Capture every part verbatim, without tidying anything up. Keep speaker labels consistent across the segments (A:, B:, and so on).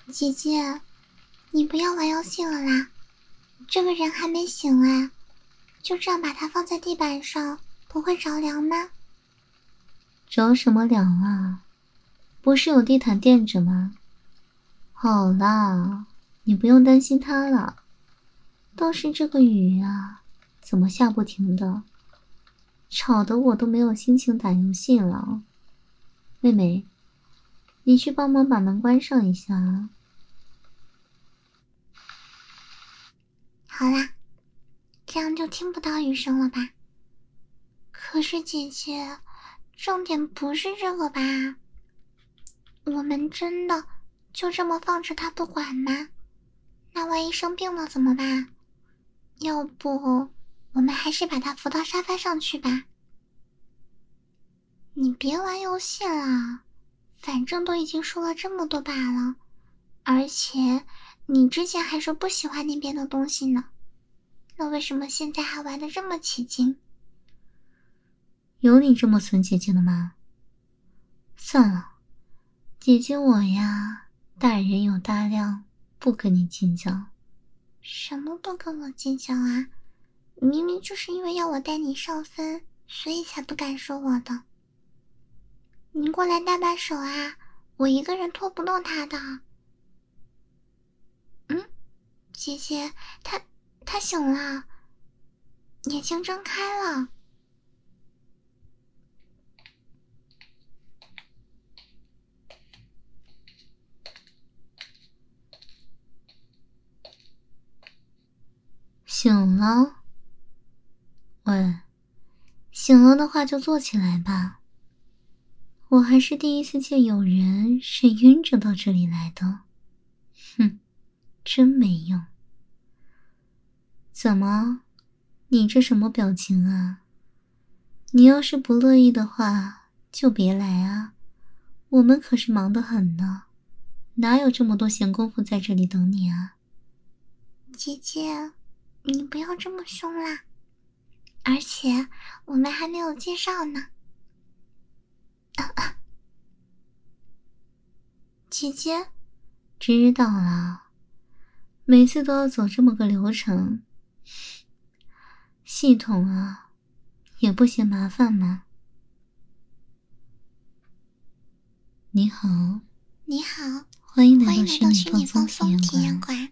A: 姐姐，你不要玩游戏了啦，这个人还没醒哎，就这样把它放在地板上，不会着凉吗？
B: 着什么凉啊？不是有地毯垫着吗？好啦，你不用担心它了。倒是这个雨啊，怎么下不停的，吵得我都没有心情打游戏了。妹妹，你去帮忙把门关上一下啊。
A: 好啦，这样就听不到雨声了吧？可是姐姐，重点不是这个吧？我们真的就这么放着他不管吗？那万一生病了怎么办？要不我们还是把他扶到沙发上去吧。你别玩游戏了，反正都已经说了这么多把了，而且你之前还说不喜欢那边的东西呢，那为什么现在还玩得这么起劲？
B: 有你这么损姐姐的吗？算了，姐姐我呀，大人有大量，不跟你计较。
A: 什么不跟我计较啊？明明就是因为要我带你上分，所以才不敢说我的。你过来搭把手啊，我一个人拖不动他的。嗯，姐姐，他他醒了，眼睛睁开了。
B: 醒了？喂，醒了的话就坐起来吧。我还是第一次见有人是晕着到这里来的。哼，真没用。怎么？你这什么表情啊？你要是不乐意的话，就别来啊。我们可是忙得很呢，哪有这么多闲工夫在这里等你啊？
A: 姐姐，你不要这么凶啦，而且我们还没有介绍呢。啊啊，姐姐，
B: 知道了，每次都要走这么个流程，系统啊，也不嫌麻烦吗？你好，
A: 你好，
B: 欢迎来
A: 欢迎来
B: 到虚拟
A: 到虚拟
B: 放松体
A: 放松
B: 验馆。
A: 体验馆。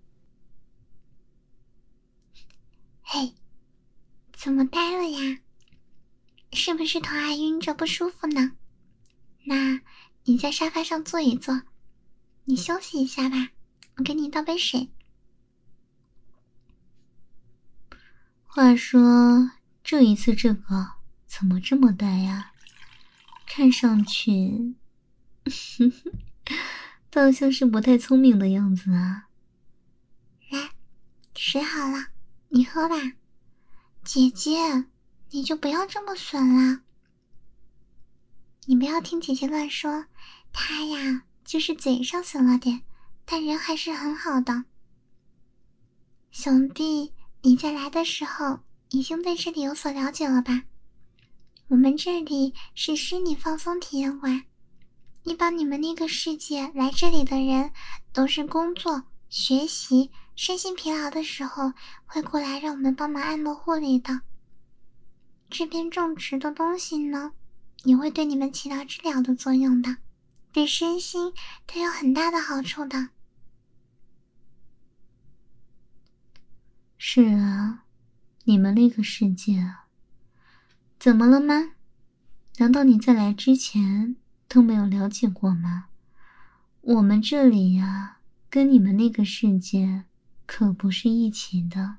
A: 嘿，怎么呆了呀？是不是头还晕着不舒服呢？那你在沙发上坐一坐，你休息一下吧，我给你倒杯水。
B: 话说，这一次这个怎么这么呆呀？看上去，倒像是不太聪明的样子啊。
A: 来，水好了，你喝吧。姐姐，你就不要这么损了。你不要听姐姐乱说，她呀，就是嘴上损了点，但人还是很好的。兄弟，你在来的时候已经对这里有所了解了吧？我们这里是虚拟放松体验馆，一般你们那个世界来这里的人，都是工作、学习、身心疲劳的时候，会过来让我们帮忙按摩护理的。这边种植的东西呢，也会对你们起到治疗的作用的，对身心都有很大的好处的。
B: 是啊，你们那个世界啊，怎么了吗？难道你在来之前都没有了解过吗？我们这里呀，跟你们那个世界可不是一起的。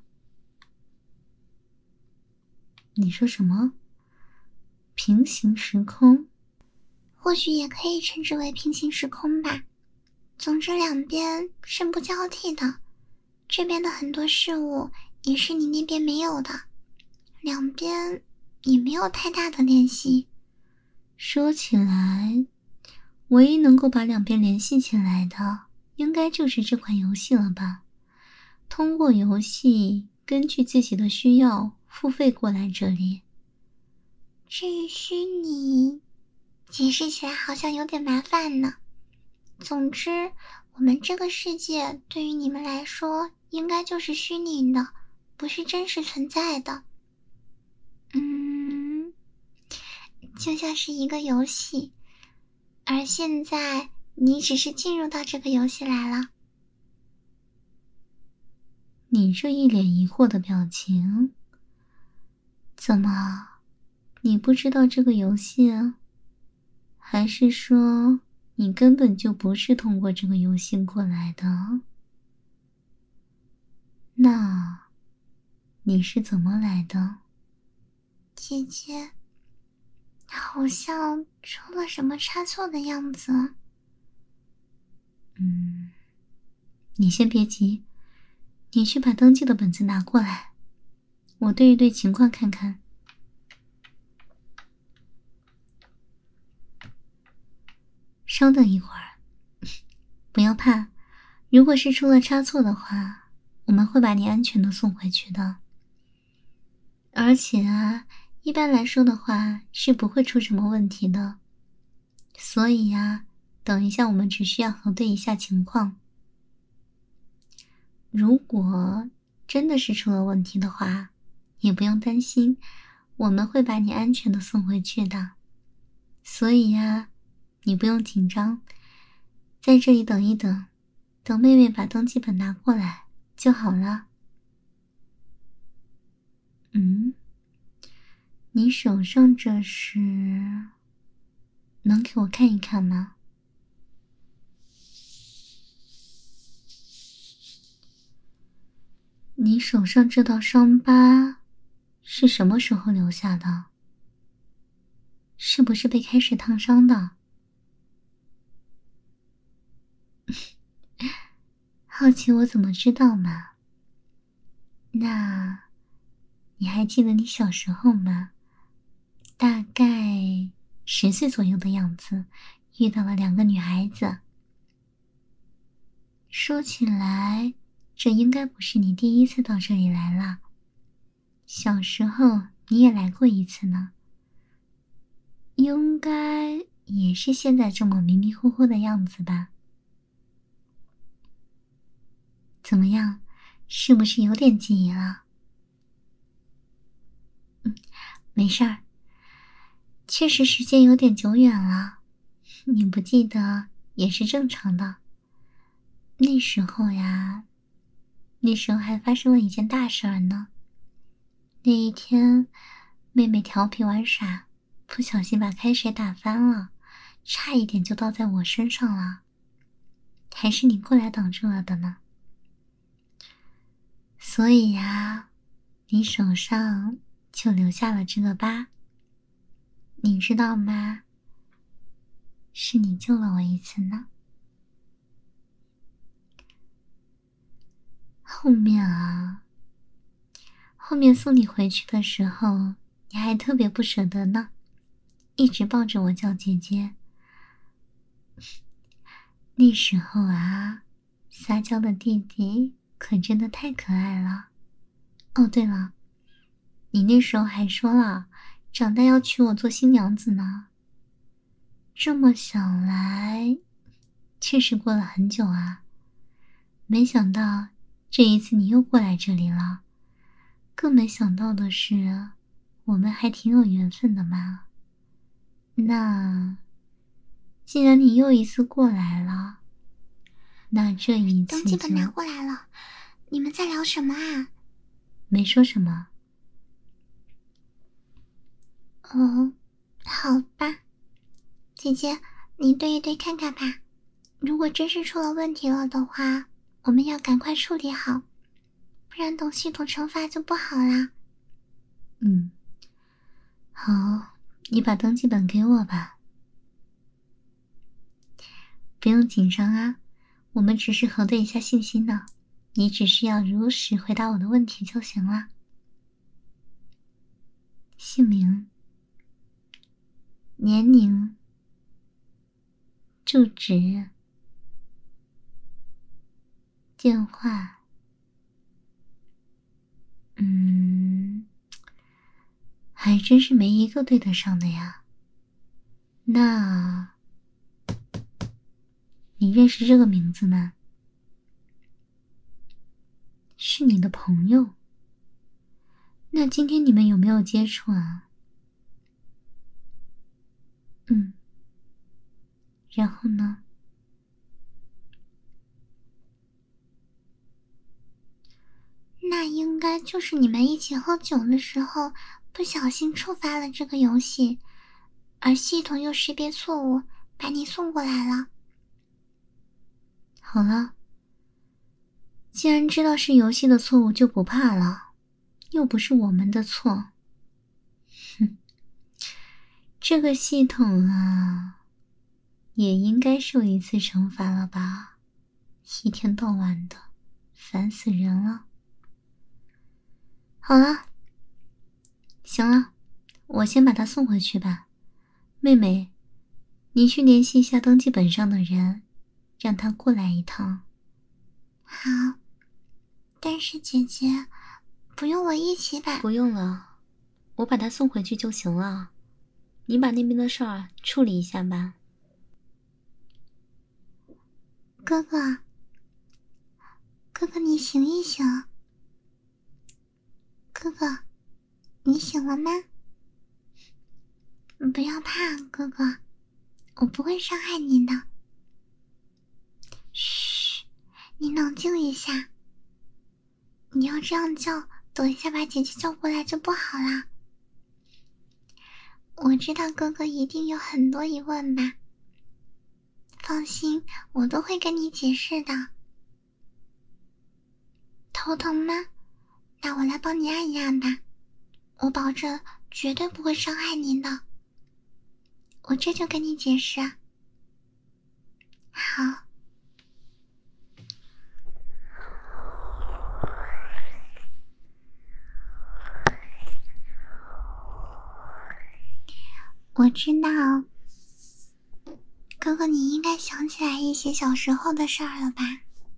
B: 你说什么？平行时空？
A: 或许也可以称之为平行时空吧。总之两边是不交替的，这边的很多事物也是你那边没有的，两边也没有太大的联系。
B: 说起来，唯一能够把两边联系起来的，应该就是这款游戏了吧？通过游戏，根据自己的需要付费过来这里。
A: 至于虚拟，解释起来好像有点麻烦呢。 总之，我们这个世界对于你们来说，应该就是虚拟的，不是真实存在的。嗯，就像是一个游戏，而现在你只是进入到这个游戏来了。
B: 你这一脸疑惑的表情，怎么，你不知道这个游戏啊？还是说你根本就不是通过这个游戏过来的？那你是怎么来的？
A: 姐姐，好像出了什么差错的样子。
B: 嗯，你先别急，你去把登记的本子拿过来，我对一对情况看看。稍等一会儿，不要怕，如果是出了差错的话，我们会把你安全的送回去的。而且啊，一般来说的话是不会出什么问题的。所以啊，等一下我们只需要核对一下情况。如果真的是出了问题的话，也不用担心，我们会把你安全的送回去的。所以呀，你不用紧张，在这里等一等，等妹妹把登记本拿过来就好了。嗯，你手上这是，能给我看一看吗？你手上这道伤疤是什么时候留下的？是不是被开水烫伤的？好奇我怎么知道嘛？那你还记得你小时候吗？大概十岁左右的样子，遇到了两个女孩子。说起来，这应该不是你第一次到这里来了。小时候你也来过一次呢。应该也是现在这么迷迷糊糊的样子吧？怎么样，是不是有点记忆了？嗯，没事儿。确实时间有点久远了，你不记得也是正常的。那时候呀，那时候还发生了一件大事儿呢。那一天，妹妹调皮玩耍，不小心把开水打翻了，差一点就倒在我身上了。还是你过来挡住了的呢。所以呀，你手上就留下了这个疤。你知道吗？是你救了我一次呢。后面啊，后面送你回去的时候，你还特别不舍得呢，一直抱着我叫姐姐。那时候啊，撒娇的弟弟可真的太可爱了。哦，对了，你那时候还说了，长大要娶我做新娘子呢。这么想来，确实过了很久啊。没想到这一次你又过来这里了，更没想到的是，我们还挺有缘分的嘛。那既然你又一次过来了，那这一次就……
A: 登记本拿过来了，你们在聊什么啊？
B: 没说什么。
A: 哦，好吧，姐姐，你对一对看看吧。如果真是出了问题了的话，我们要赶快处理好，不然等系统惩罚就不好啦。
B: 嗯，好，你把登记本给我吧。不用紧张啊，我们只是核对一下信息呢，你只需要如实回答我的问题就行了。姓名、年龄、住址、电话，嗯，还真是没一个对得上的呀。那你认识这个名字吗？是你的朋友。那今天你们有没有接触啊？嗯。然后呢？
A: 那应该就是你们一起喝酒的时候不小心触发了这个游戏，而系统又识别错误，把你送过来了。
B: 好了，既然知道是游戏的错误，就不怕了，又不是我们的错。哼，这个系统啊，也应该受一次惩罚了吧？一天到晚的，烦死人了。好了，行了，我先把他送回去吧。妹妹，你去联系一下登记本上的人，让他过来一趟。
A: 好，但是姐姐，不用我一起把……
B: 不用了，我把他送回去就行了。你把那边的事儿处理一下吧。
A: 哥哥，哥哥，你醒一醒。哥哥，你醒了吗？不要怕，哥哥，我不会伤害你的。嘘，你冷静一下。你要这样叫，等一下把姐姐叫过来就不好啦。我知道哥哥一定有很多疑问吧？放心，我都会跟你解释的。头疼吗？那我来帮你按一按吧，我保证绝对不会伤害你的。我这就跟你解释。好。我知道，哥哥你应该想起来一些小时候的事儿了吧？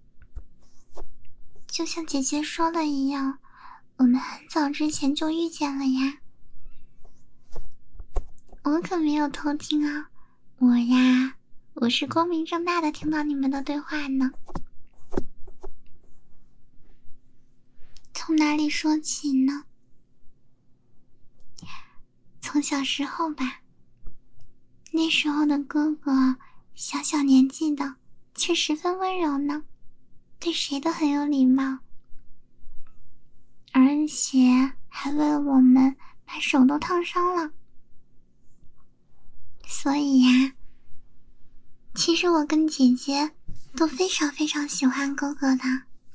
A: 就像姐姐说的一样，我们很早之前就遇见了呀。我可没有偷听啊，我呀，我是光明正大的听到你们的对话呢。从哪里说起呢？从小时候吧。那时候的哥哥小小年纪的，却十分温柔呢，对谁都很有礼貌，而且还为了我们把手都烫伤了。所以呀，其实我跟姐姐都非常非常喜欢哥哥的。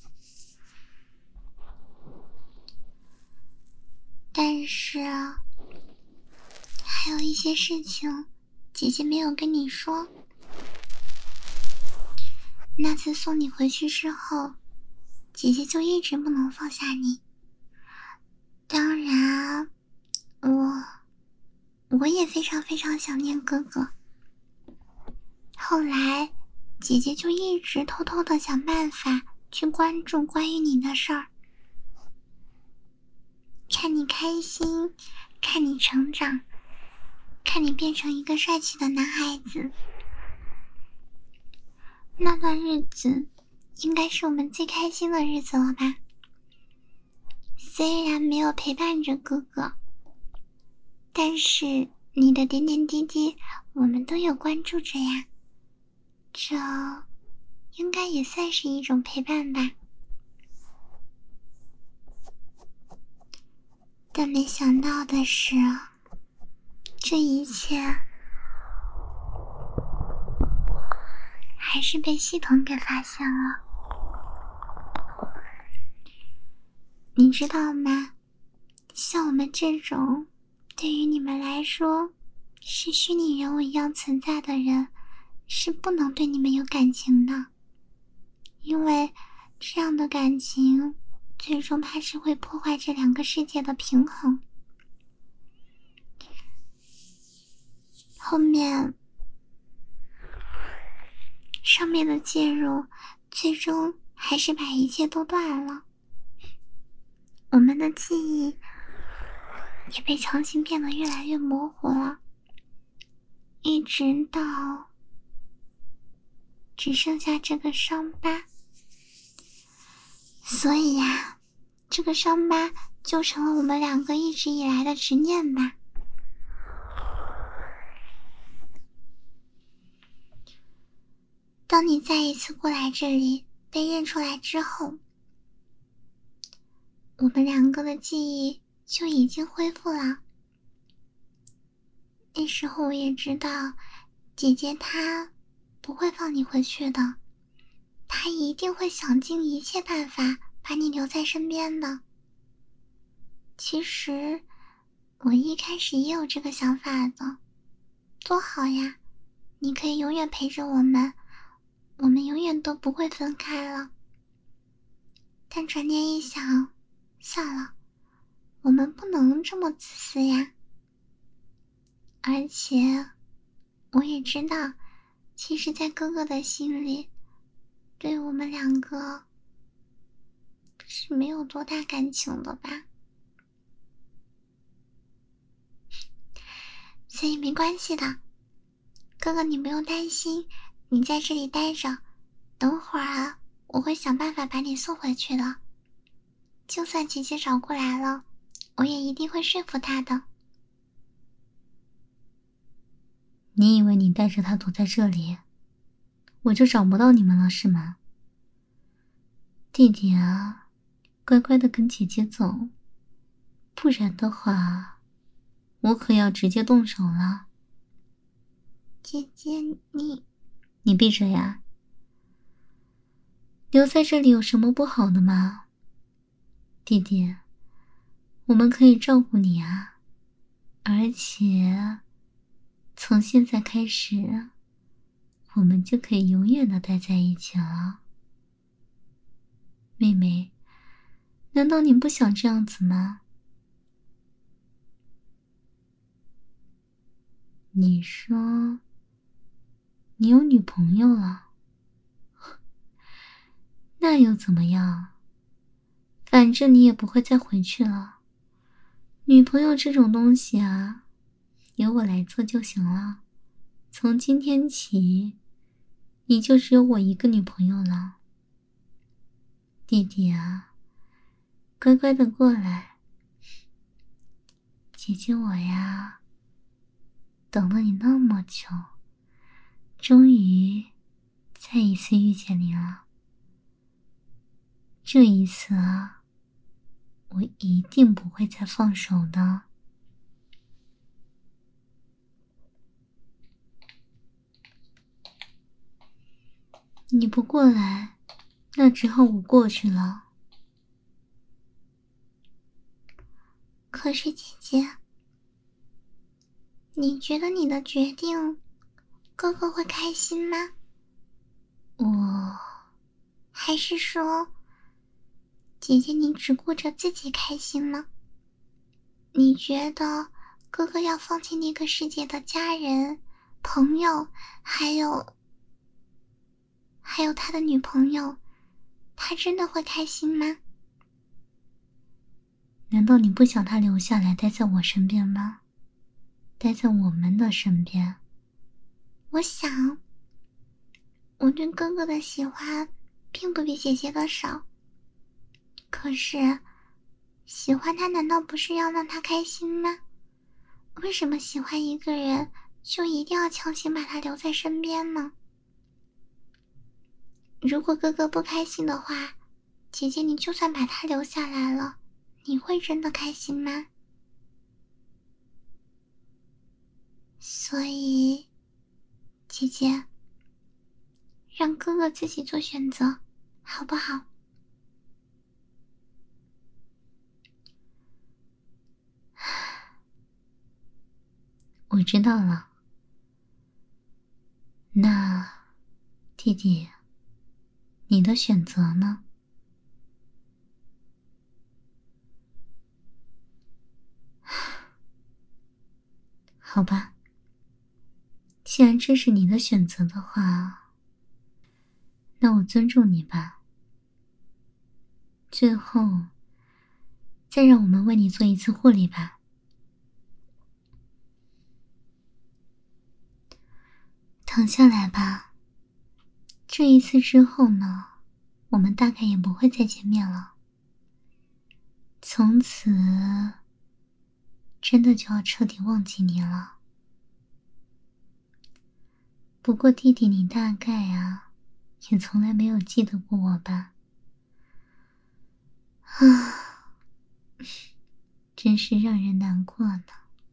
A: 但是还有一些事情姐姐没有跟你说。那次送你回去之后，姐姐就一直不能放下你。当然我我也非常非常想念哥哥。后来姐姐就一直偷偷的想办法去关注关于你的事儿，看你开心，看你成长，看你变成一个帅气的男孩子。那段日子应该是我们最开心的日子了吧？虽然没有陪伴着哥哥，但是你的点点滴滴我们都有关注着呀，这应该也算是一种陪伴吧。但没想到的是，这一切还是被系统给发现了。你知道吗？像我们这种对于你们来说是虚拟人物一样存在的人，是不能对你们有感情的，因为这样的感情最终怕是会破坏这两个世界的平衡。后面上面的介入最终还是把一切都断了，我们的记忆也被强行变得越来越模糊了，一直到只剩下这个伤疤。所以呀，这个伤疤就成了我们两个一直以来的执念吧。当你再一次过来这里被认出来之后，我们两个的记忆就已经恢复了。那时候我也知道，姐姐她不会放你回去的，她一定会想尽一切办法把你留在身边的。其实，我一开始也有这个想法的，多好呀！你可以永远陪着我们，我们永远都不会分开了。但转念一想，算了，我们不能这么自私呀。而且，我也知道，其实在哥哥的心里，对我们两个是没有多大感情的吧。所以没关系的，哥哥你不用担心，你在这里待着，等会儿啊，我会想办法把你送回去的。就算姐姐找过来了，我也一定会说服她的。
B: 你以为你带着他躲在这里，我就找不到你们了是吗？弟弟啊，乖乖的跟姐姐走，不然的话，我可要直接动手了。
A: 姐姐，你……
B: 你闭嘴呀！留在这里有什么不好的吗？弟弟，我们可以照顾你啊，而且从现在开始，我们就可以永远的待在一起了。妹妹，难道你不想这样子吗？你说你有女朋友了，那又怎么样？反正你也不会再回去了。女朋友这种东西啊，由我来做就行了。从今天起，你就只有我一个女朋友了。弟弟啊，乖乖的过来。姐姐我呀，等了你那么久，终于再一次遇见你了。这一次啊，我一定不会再放手的。你不过来，那只好我过去了。
A: 可是姐姐，你觉得你的决定，哥哥会开心吗？
B: 我……
A: 还是说，姐姐你只顾着自己开心呢？你觉得哥哥要放弃那个世界的家人、朋友，还有……还有他的女朋友，他真的会开心吗？
B: 难道你不想他留下来待在我身边吗？待在我们的身边。
A: 我想，我对哥哥的喜欢并不比姐姐的少。可是，喜欢他难道不是要让他开心吗？为什么喜欢一个人就一定要强行把他留在身边呢？如果哥哥不开心的话，姐姐你就算把他留下来了，你会真的开心吗？所以，姐姐，让哥哥自己做选择，好不好？
B: 我知道了。那，弟弟，你的选择呢？好吧，既然这是你的选择的话，那我尊重你吧。最后，再让我们为你做一次护理吧。躺下来吧， 这一次之后呢，我们大概也不会再见面了。从此，真的就要彻底忘记你了。不过弟弟，你大概啊，也从来没有记得过我吧？啊，真是让人难过呢。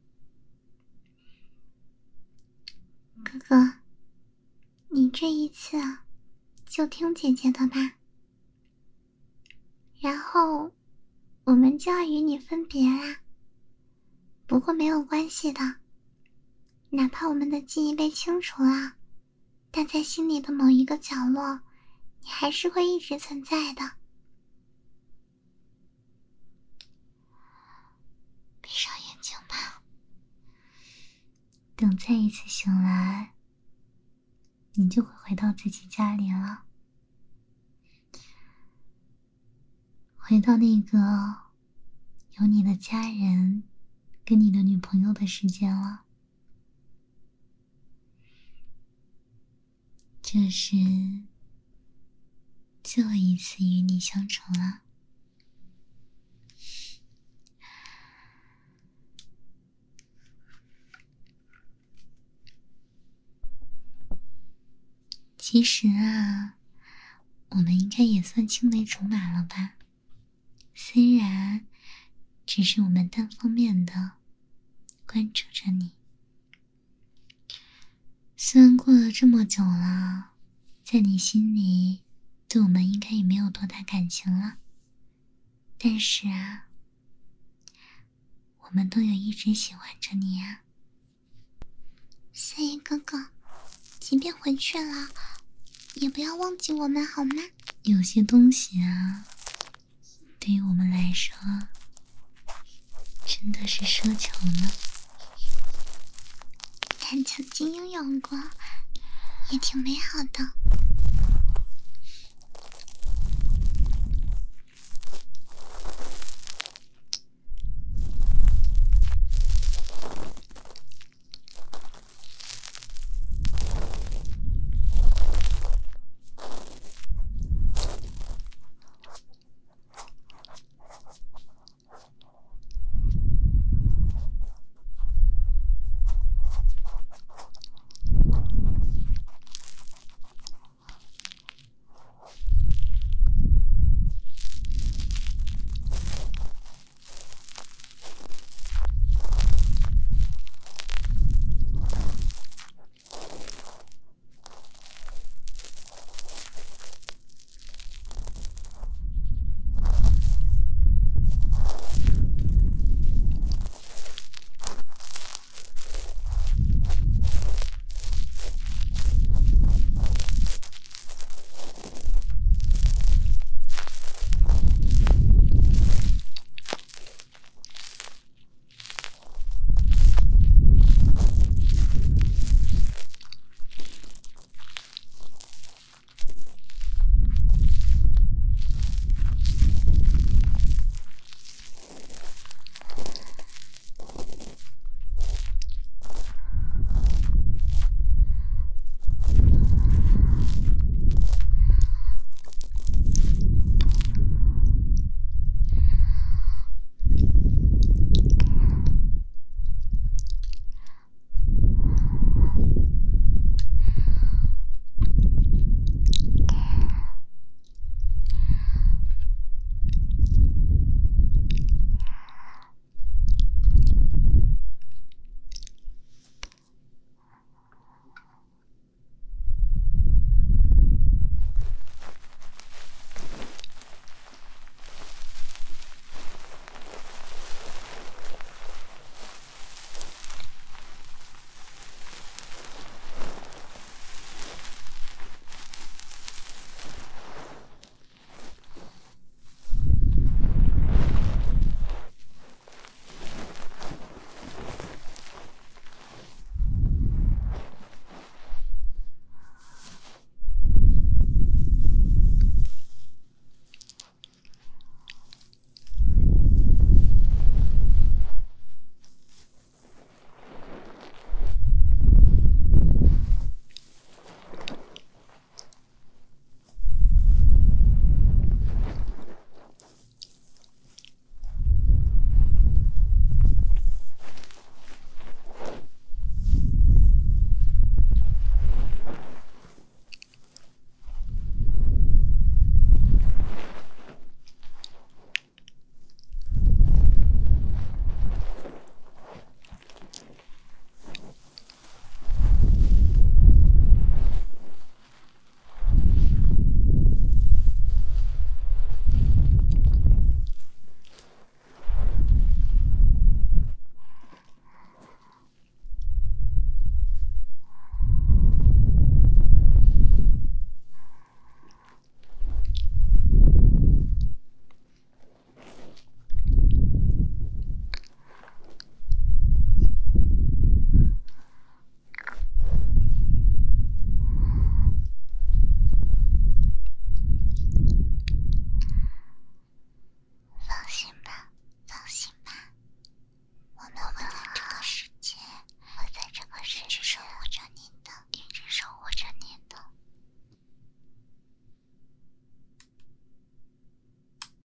A: 哥哥，你这一次啊，就听姐姐的吧。然后，我们就要与你分别啦。不过没有关系的，哪怕我们的记忆被清除了，但在心里的某一个角落，你还是会一直存在的。闭上眼睛吧。
B: 等再一次醒来，你就会回到自己家里了，回到那个有你的家人跟你的女朋友的时间了。这是最后一次与你相处了。其实啊，我们应该也算青梅竹马了吧？虽然只是我们单方面的关注着你，虽然过了这么久了，在你心里对我们应该也没有多大感情了，但是啊，我们都有一直喜欢着你啊。
A: 所以哥哥，即便回去了，也不要忘记我们好吗？
B: 有些东西啊，对于我们来说真的是奢求呢。
A: 但曾经拥有过，也挺美好的。